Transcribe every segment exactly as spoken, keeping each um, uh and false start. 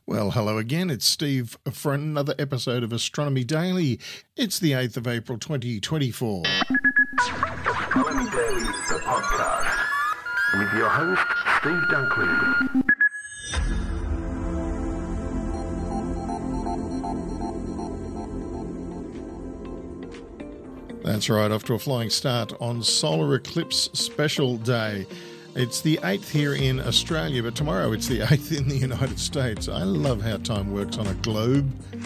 Well, hello again. It's Steve for another episode of Astronomy Daily. It's the eighth of April twenty twenty-four. Astronomy Daily, the podcast, with your host, Steve Dunkley. That's right, off to a flying start on Solar Eclipse Special Day. It's the eighth here in Australia, but tomorrow it's the eighth in the United States. I love how time works on a globe.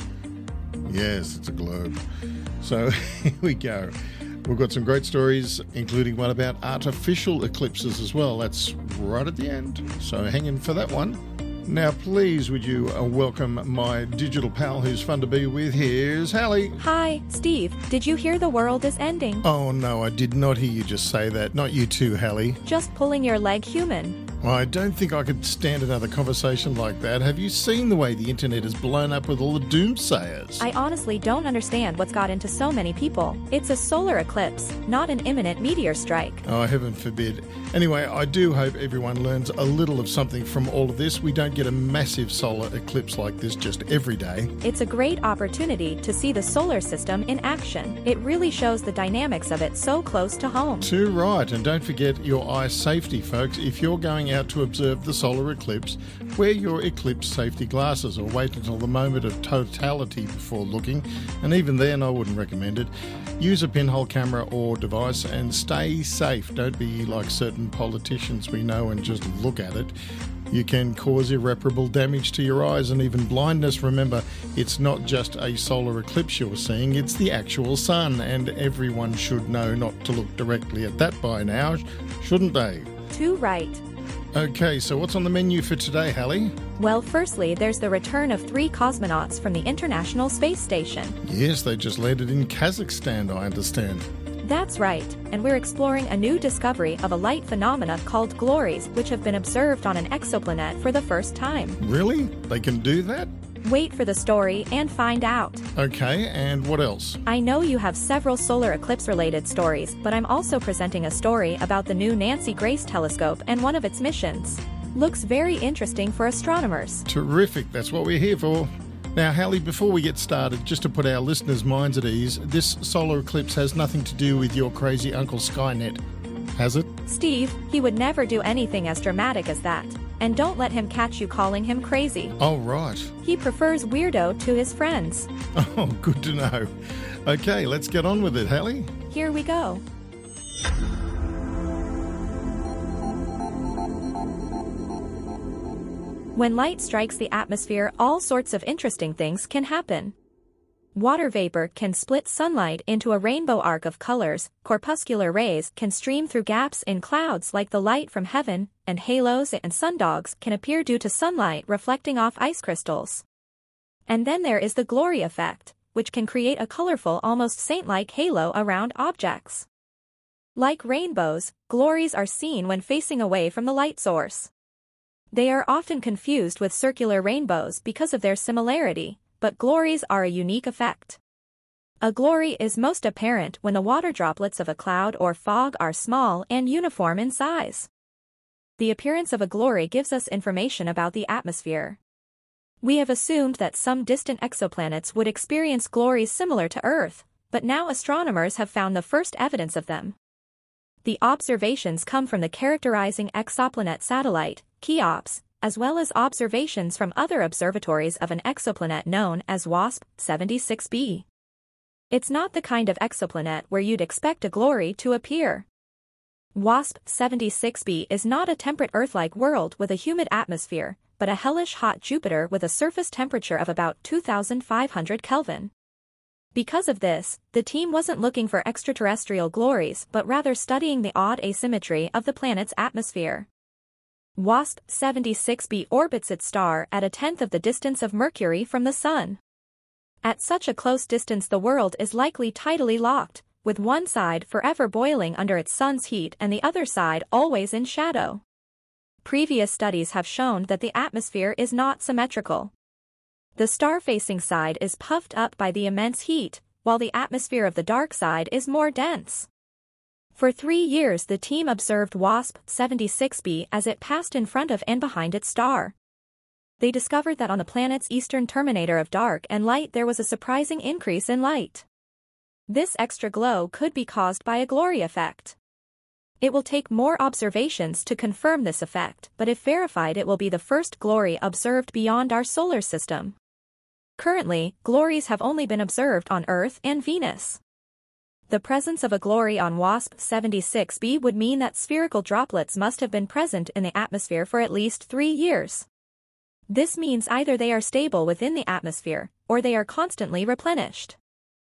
Yes, it's a globe. So here we go. We've got some great stories, including one about artificial eclipses as well. That's right at the end, so hang in for that one. Now, please, would you uh, welcome my digital pal who's fun to be with. Here's Hallie. Hi, Steve. Did you hear the world is ending? Oh, no, I did not hear you just say that. Not you too, Hallie. Just pulling your leg, human. Well, I don't think I could stand another conversation like that. Have you seen the way the internet is blown up with all the doomsayers? I honestly don't understand what's got into so many people. It's a solar eclipse, not an imminent meteor strike. Oh, heaven forbid. Anyway, I do hope everyone learns a little of something from all of this. We don't get a massive solar eclipse like this just every day. It's a great opportunity to see the solar system in action. It really shows the dynamics of it so close to home. Too right. And don't forget your eye safety, folks. If you're going out to observe the solar eclipse, wear your eclipse safety glasses or wait until the moment of totality before looking. And even then, I wouldn't recommend it. Use a pinhole camera or device and stay safe. Don't be like certain politicians we know and just look at it. You can cause irreparable damage to your eyes and even blindness. Remember, it's not just a solar eclipse you're seeing, it's the actual sun, and everyone should know not to look directly at that by now, shouldn't they? Too right. Okay, so what's on the menu for today, Hallie? Well, firstly, there's the return of three cosmonauts from the International Space Station. Yes, they just landed in Kazakhstan, I understand. That's right, and we're exploring a new discovery of a light phenomena called glories, which have been observed on an exoplanet for the first time. Really? They can do that? Wait for the story and find out. Okay, and what else? I know you have several solar eclipse-related stories, but I'm also presenting a story about the new Nancy Grace telescope and one of its missions. Looks very interesting for astronomers. Terrific, that's what we're here for. Now, Hallie, before we get started, just to put our listeners' minds at ease, this solar eclipse has nothing to do with your crazy Uncle Skynet, has it? Steve, he would never do anything as dramatic as that. And don't let him catch you calling him crazy. Oh, right. He prefers weirdo to his friends. Oh, good to know. Okay, let's get on with it, Hallie. Here we go. When light strikes the atmosphere, all sorts of interesting things can happen. Water vapor can split sunlight into a rainbow arc of colors, corpuscular rays can stream through gaps in clouds like the light from heaven, and halos and sundogs can appear due to sunlight reflecting off ice crystals. And then there is the glory effect, which can create a colorful, almost saint-like halo around objects. Like rainbows, glories are seen when facing away from the light source. They are often confused with circular rainbows because of their similarity, but glories are a unique effect. A glory is most apparent when the water droplets of a cloud or fog are small and uniform in size. The appearance of a glory gives us information about the atmosphere. We have assumed that some distant exoplanets would experience glories similar to Earth, but now astronomers have found the first evidence of them. The observations come from the Characterizing Exoplanet Satellite, CHEOPS, as well as observations from other observatories of an exoplanet known as WASP seventy-six b. It's not the kind of exoplanet where you'd expect a glory to appear. WASP seventy-six b is not a temperate Earth-like world with a humid atmosphere, but a hellish hot Jupiter with a surface temperature of about two thousand five hundred Kelvin. Because of this, the team wasn't looking for extraterrestrial glories but rather studying the odd asymmetry of the planet's atmosphere. WASP seventy-six b orbits its star at a tenth of the distance of Mercury from the Sun. At such a close distance, the world is likely tidally locked, with one side forever boiling under its sun's heat and the other side always in shadow. Previous studies have shown that the atmosphere is not symmetrical. The star-facing side is puffed up by the immense heat, while the atmosphere of the dark side is more dense. For three years the team observed WASP seventy-six b as it passed in front of and behind its star. They discovered that on the planet's eastern terminator of dark and light there was a surprising increase in light. This extra glow could be caused by a glory effect. It will take more observations to confirm this effect, but if verified it will be the first glory observed beyond our solar system. Currently, glories have only been observed on Earth and Venus. The presence of a glory on WASP seventy-six b would mean that spherical droplets must have been present in the atmosphere for at least three years. This means either they are stable within the atmosphere, or they are constantly replenished.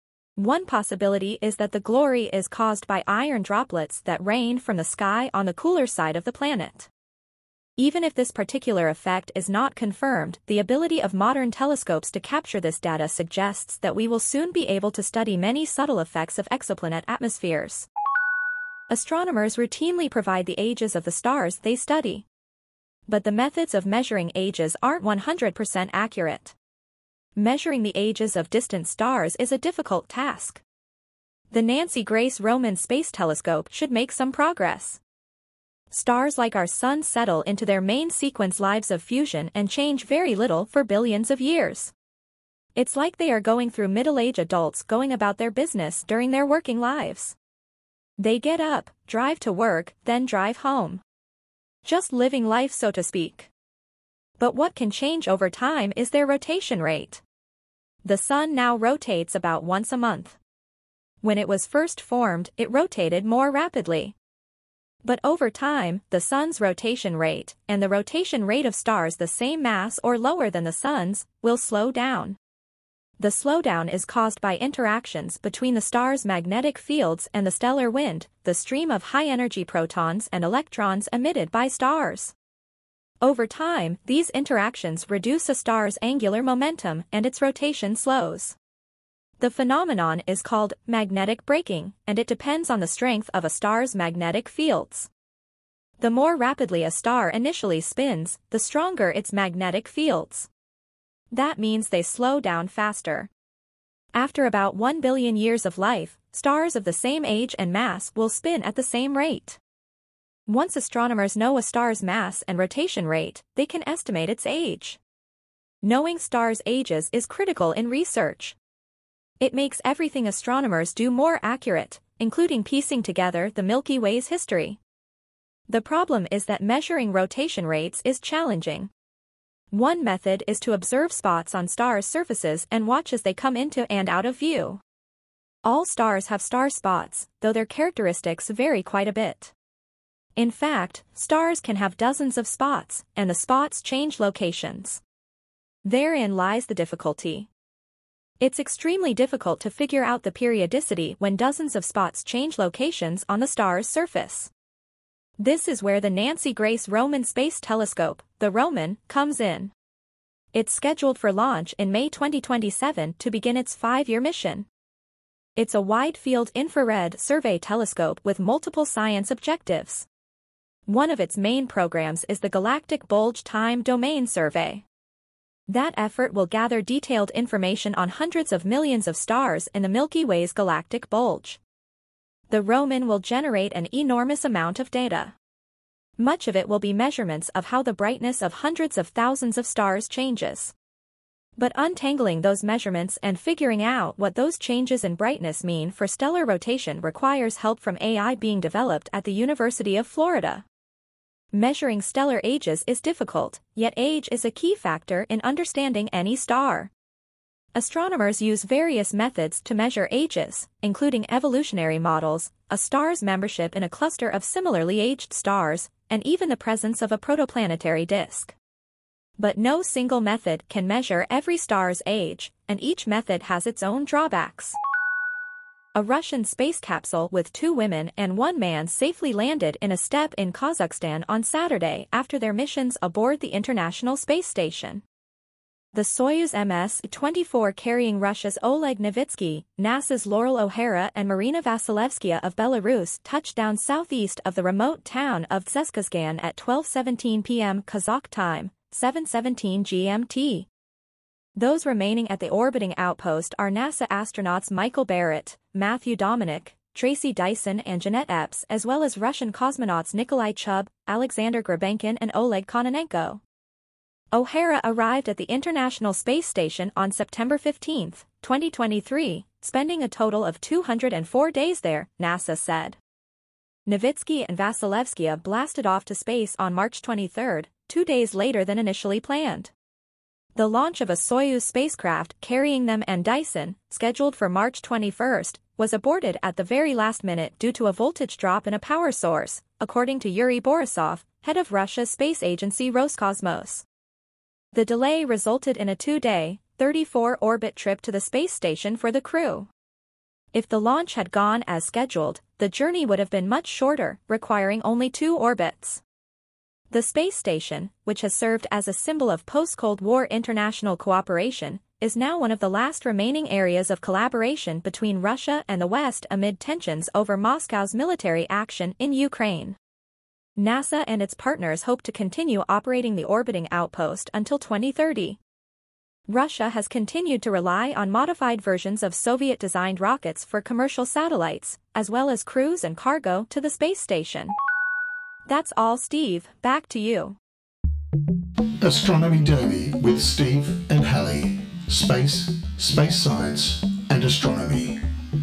One possibility is that the glory is caused by iron droplets that rain from the sky on the cooler side of the planet. Even if this particular effect is not confirmed, the ability of modern telescopes to capture this data suggests that we will soon be able to study many subtle effects of exoplanet atmospheres. Astronomers routinely provide the ages of the stars they study. But the methods of measuring ages aren't one hundred percent accurate. Measuring the ages of distant stars is a difficult task. The Nancy Grace Roman Space Telescope should make some progress. Stars like our Sun settle into their main sequence lives of fusion and change very little for billions of years. It's like they are going through middle-aged adults going about their business during their working lives. They get up, drive to work, then drive home. Just living life, so to speak. But what can change over time is their rotation rate. The Sun now rotates about once a month. When it was first formed, it rotated more rapidly. But over time, the Sun's rotation rate, and the rotation rate of stars the same mass or lower than the Sun's, will slow down. The slowdown is caused by interactions between the star's magnetic fields and the stellar wind, the stream of high-energy protons and electrons emitted by stars. Over time, these interactions reduce a star's angular momentum and its rotation slows. The phenomenon is called magnetic braking, and it depends on the strength of a star's magnetic fields. The more rapidly a star initially spins, the stronger its magnetic fields. That means they slow down faster. After about one billion years of life, stars of the same age and mass will spin at the same rate. Once astronomers know a star's mass and rotation rate, they can estimate its age. Knowing stars' ages is critical in research. It makes everything astronomers do more accurate, including piecing together the Milky Way's history. The problem is that measuring rotation rates is challenging. One method is to observe spots on stars' surfaces and watch as they come into and out of view. All stars have star spots, though their characteristics vary quite a bit. In fact, stars can have dozens of spots, and the spots change locations. Therein lies the difficulty. It's extremely difficult to figure out the periodicity when dozens of spots change locations on the star's surface. This is where the Nancy Grace Roman Space Telescope, the Roman, comes in. It's scheduled for launch in May twenty twenty-seven to begin its five-year mission. It's a wide-field infrared survey telescope with multiple science objectives. One of its main programs is the Galactic Bulge Time Domain Survey. That effort will gather detailed information on hundreds of millions of stars in the Milky Way's galactic bulge. The Roman will generate an enormous amount of data. Much of it will be measurements of how the brightness of hundreds of thousands of stars changes. But untangling those measurements and figuring out what those changes in brightness mean for stellar rotation requires help from A I being developed at the University of Florida. Measuring stellar ages is difficult, yet age is a key factor in understanding any star. Astronomers use various methods to measure ages, including evolutionary models, a star's membership in a cluster of similarly aged stars, and even the presence of a protoplanetary disk. But no single method can measure every star's age, and each method has its own drawbacks. A Russian space capsule with two women and one man safely landed in a steppe in Kazakhstan on Saturday after their missions aboard the International Space Station. The Soyuz M S twenty-four carrying Russia's Oleg Novitsky, NASA's Laurel O'Hara and Marina Vasilevskaya of Belarus touched down southeast of the remote town of Zhezkazgan at twelve seventeen p m Kazakh time, seven seventeen G M T. Those remaining at the orbiting outpost are NASA astronauts Michael Barrett, Matthew Dominic, Tracy Dyson and Jeanette Epps, as well as Russian cosmonauts Nikolai Chub, Alexander Grabenkin and Oleg Kononenko. O'Hara arrived at the International Space Station on September fifteenth, twenty twenty-three, spending a total of two hundred four days there, NASA said. Novitsky and Vasilevskaya blasted off to space on March twenty-third, two days later than initially planned. The launch of a Soyuz spacecraft carrying them and Dyson, scheduled for March twenty-first, was aborted at the very last minute due to a voltage drop in a power source, according to Yuri Borisov, head of Russia's space agency Roscosmos. The delay resulted in a two-day, thirty-four orbit trip to the space station for the crew. If the launch had gone as scheduled, the journey would have been much shorter, requiring only two orbits. The space station, which has served as a symbol of post-Cold War international cooperation, is now one of the last remaining areas of collaboration between Russia and the West amid tensions over Moscow's military action in Ukraine. NASA and its partners hope to continue operating the orbiting outpost until twenty thirty. Russia has continued to rely on modified versions of Soviet-designed rockets for commercial satellites, as well as crews and cargo to the space station. That's all, Steve. Back to you. Astronomy Daily with Steve and Hallie. Space, space science, and astronomy.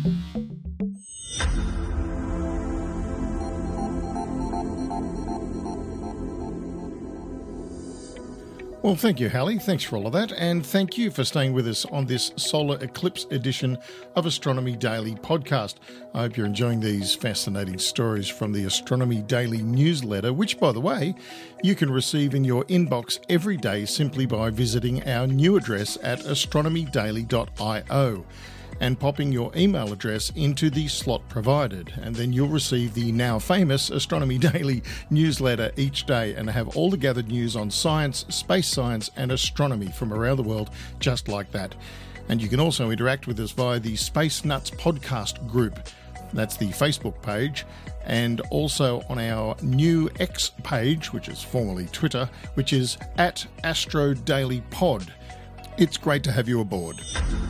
Well, thank you, Hallie. Thanks for all of that. And thank you for staying with us on this solar eclipse edition of Astronomy Daily podcast. I hope you're enjoying these fascinating stories from the Astronomy Daily newsletter, which, by the way, you can receive in your inbox every day simply by visiting our new address at astronomy daily dot io. and popping your email address into the slot provided. And then you'll receive the now famous Astronomy Daily newsletter each day and have all the gathered news on science, space science and astronomy from around the world just like that. And you can also interact with us via the Space Nuts podcast group. That's the Facebook page, and also on our new X page, which is formerly Twitter, which is at Astro Daily Pod. It's great to have you aboard.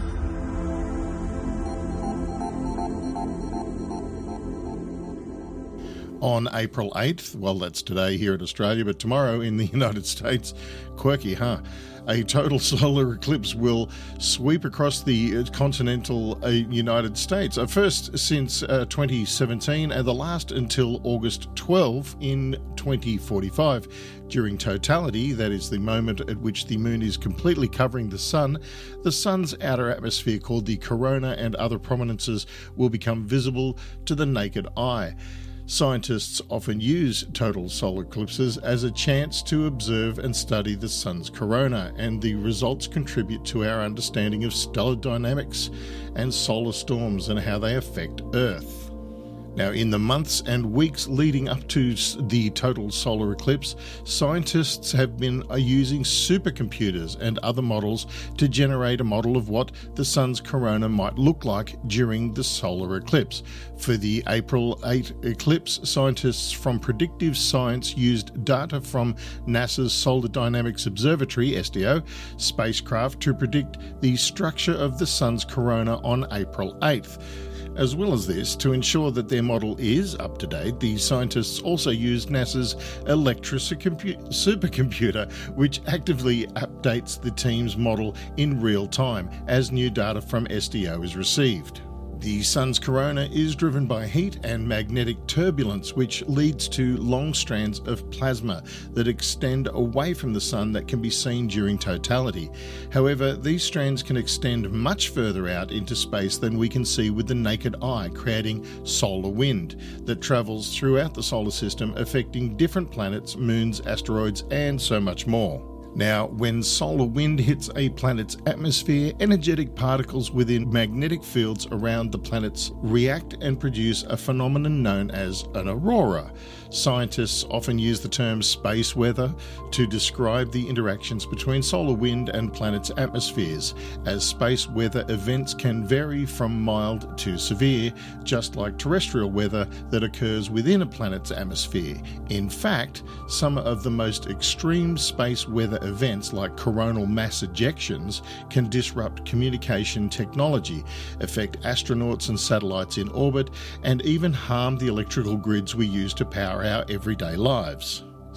On April eighth, well, that's today here in Australia, but tomorrow in the United States, quirky, huh? A total solar eclipse will sweep across the continental uh, United States, uh, first since uh, twenty seventeen and the last until August twelfth in twenty forty-five. During totality, that is the moment at which the moon is completely covering the sun, the sun's outer atmosphere called the corona and other prominences will become visible to the naked eye. Scientists often use total solar eclipses as a chance to observe and study the sun's corona, and the results contribute to our understanding of stellar dynamics and solar storms and how they affect Earth. Now, in the months and weeks leading up to the total solar eclipse, scientists have been using supercomputers and other models to generate a model of what the sun's corona might look like during the solar eclipse. For the April eighth eclipse, scientists from Predictive Science used data from NASA's Solar Dynamics Observatory, S D O, spacecraft to predict the structure of the sun's corona on April eighth. As well as this, to ensure that their model is up to date, the scientists also used NASA's Electra supercomputer, which actively updates the team's model in real time as new data from S D O is received. The sun's corona is driven by heat and magnetic turbulence, which leads to long strands of plasma that extend away from the sun that can be seen during totality. However, these strands can extend much further out into space than we can see with the naked eye, creating solar wind that travels throughout the solar system, affecting different planets, moons, asteroids, and so much more. Now, when solar wind hits a planet's atmosphere, energetic particles within magnetic fields around the planets react and produce a phenomenon known as an aurora. Scientists often use the term space weather to describe the interactions between solar wind and planets' atmospheres, as space weather events can vary from mild to severe, just like terrestrial weather that occurs within a planet's atmosphere. In fact, some of the most extreme space weather events like coronal mass ejections can disrupt communication technology, affect astronauts and satellites in orbit, and even harm the electrical grids we use to power our everyday lives.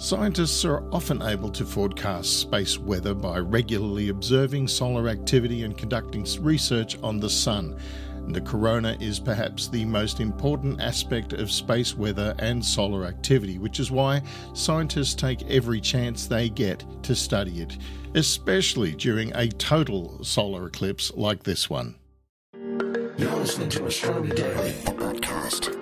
Scientists are often able to forecast space weather by regularly observing solar activity and conducting research on the sun. The corona is perhaps the most important aspect of space weather and solar activity, which is why scientists take every chance they get to study it, especially during a total solar eclipse like this one. You're listening to Astronomy Daily, the podcast.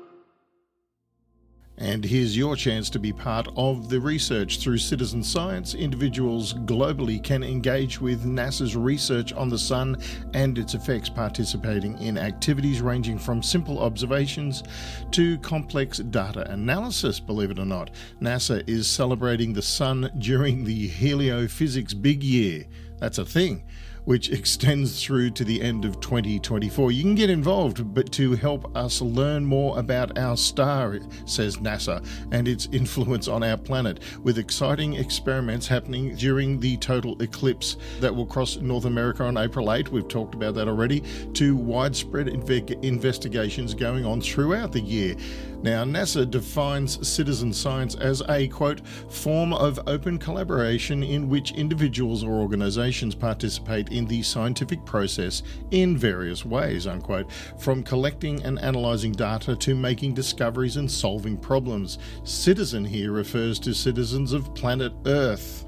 And here's your chance to be part of the research. Through citizen science, individuals globally can engage with NASA's research on the sun and its effects, participating in activities ranging from simple observations to complex data analysis, believe it or not. NASA is celebrating the sun during the heliophysics big year. That's a thing, which extends through to the end of twenty twenty-four. You can get involved, but to help us learn more about our star, says NASA, and its influence on our planet, with exciting experiments happening during the total eclipse that will cross North America on April eighth. We've talked about that already, to widespread inve- investigations going on throughout the year. Now, NASA defines citizen science as a, quote, form of open collaboration in which individuals or organizations participate in the scientific process in various ways, unquote, from collecting and analyzing data to making discoveries and solving problems. Citizen here refers to citizens of planet Earth.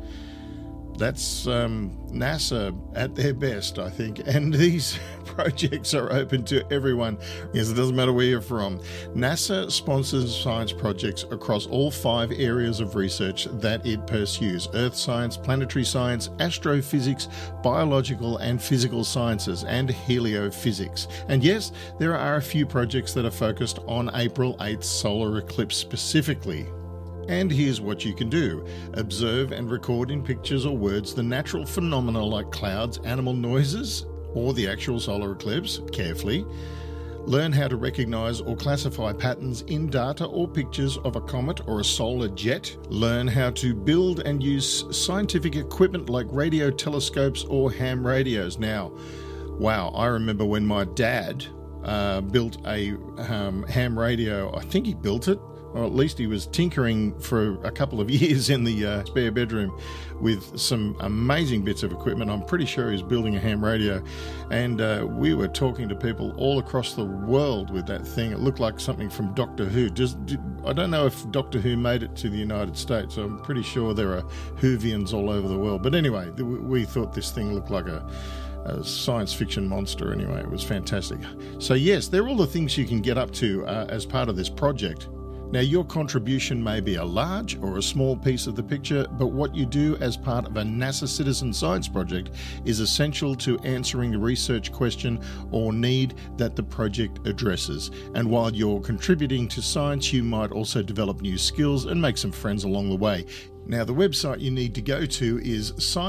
That's um, NASA at their best, I think. And these projects are open to everyone. Yes, it doesn't matter where you're from. NASA sponsors science projects across all five areas of research that it pursues: earth science, planetary science, astrophysics, biological and physical sciences, and heliophysics. And yes, there are a few projects that are focused on April eighth solar eclipse specifically. And here's what you can do. Observe and record in pictures or words the natural phenomena like clouds, animal noises, or the actual solar eclipse carefully. Learn how to recognize or classify patterns in data or pictures of a comet or a solar jet. Learn how to build and use scientific equipment like radio telescopes or ham radios. Now, wow, I remember when my dad uh, built a um, ham radio. I think he built it, or at least he was tinkering for a couple of years in the uh, spare bedroom with some amazing bits of equipment. I'm pretty sure he was building a ham radio. And uh, we were talking to people all across the world with that thing. It looked like something from Doctor Who. Just, I don't know if Doctor Who made it to the United States. I'm pretty sure there are Whovians all over the world. But anyway, we thought this thing looked like a a science fiction monster. Anyway, it was fantastic. So yes, they're all the things you can get up to uh, as part of this project. Now, your contribution may be a large or a small piece of the picture, but what you do as part of a NASA citizen science project is essential to answering the research question or need that the project addresses. And while you're contributing to science, you might also develop new skills and make some friends along the way. Now, the website you need to go to is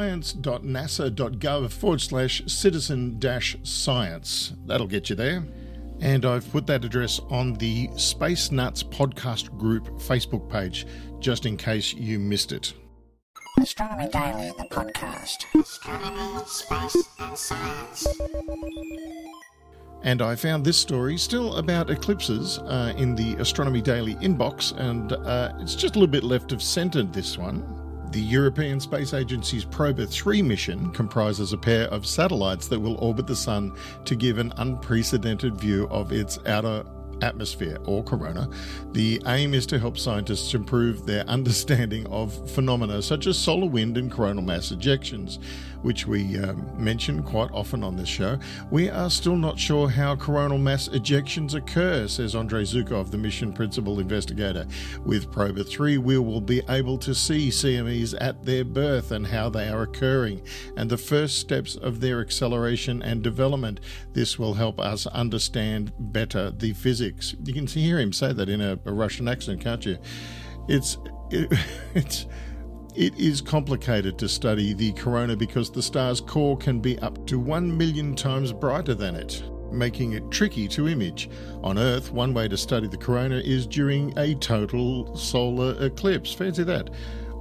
science.nasa.gov forward slash citizen dash science. That'll get you there. And I've put that address on the Space Nuts Podcast Group Facebook page, just in case you missed it. Astronomy Daily, the podcast. Astronomy, space, and science. And I found this story still about eclipses uh, in the Astronomy Daily inbox, and uh, it's just a little bit left of centre, this one. The European Space Agency's Proba three mission comprises a pair of satellites that will orbit the Sun to give an unprecedented view of its outer atmosphere, or corona. The aim is to help scientists improve their understanding of phenomena such as solar wind and coronal mass ejections, which we um, mention quite often on this show. We are still not sure how coronal mass ejections occur, says Andrei Zhukov, the mission principal investigator. With Proba three, we will be able to see C M Es at their birth and how they are occurring, and the first steps of their acceleration and development. This will help us understand better the physics. You can hear him say that in a, a Russian accent, can't you? It's it, it's it is complicated to study the corona because the star's core can be up to one million times brighter than it, making it tricky to image. On Earth, one way to study the corona is during a total solar eclipse. Fancy that.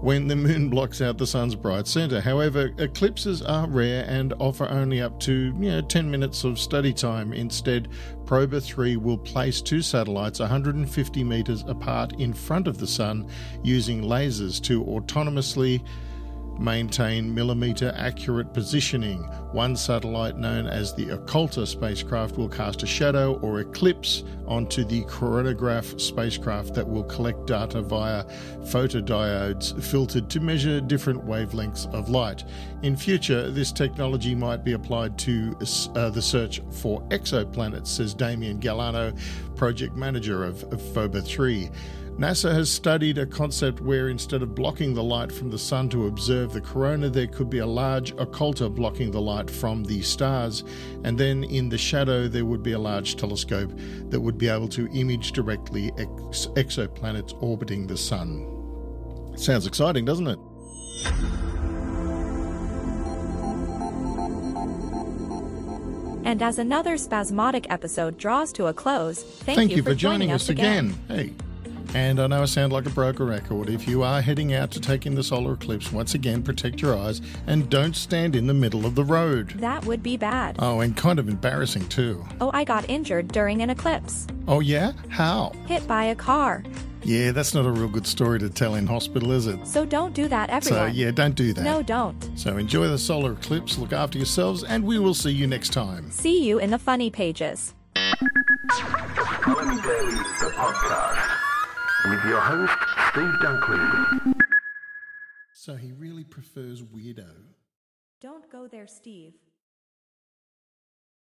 when the moon blocks out the sun's bright centre. However, eclipses are rare and offer only up to you know, ten minutes of study time. Instead, Proba three will place two satellites one hundred fifty metres apart in front of the sun using lasers to autonomously maintain millimetre accurate positioning. One satellite, known as the Occulta spacecraft, will cast a shadow or eclipse onto the coronagraph spacecraft that will collect data via photodiodes filtered to measure different wavelengths of light. In future, this technology might be applied to uh, the search for exoplanets, says Damien Galano, project manager of, of Proba three. NASA has studied a concept where instead of blocking the light from the sun to observe the corona, there could be a large occulta blocking the light from the stars, and then in the shadow there would be a large telescope that would be able to image directly ex- exoplanets orbiting the sun. Sounds exciting, doesn't it? And as another spasmodic episode draws to a close, thank, Thank you, you for, for joining us again. again. Hey. And I know I sound like a broken record. If you are heading out to take in the solar eclipse, once again, protect your eyes and don't stand in the middle of the road. That would be bad. Oh, and kind of embarrassing too. Oh, I got injured during an eclipse. Oh yeah? How? Hit by a car. Yeah, that's not a real good story to tell in hospital, is it? So don't do that, everyone. So yeah, don't do that. No, don't. So enjoy the solar eclipse, look after yourselves, and we will see you next time. See you in the funny pages. Astronomy Daily, the podcast, with your host, Steve Dunkley. So he really prefers weirdo. Don't go there, Steve.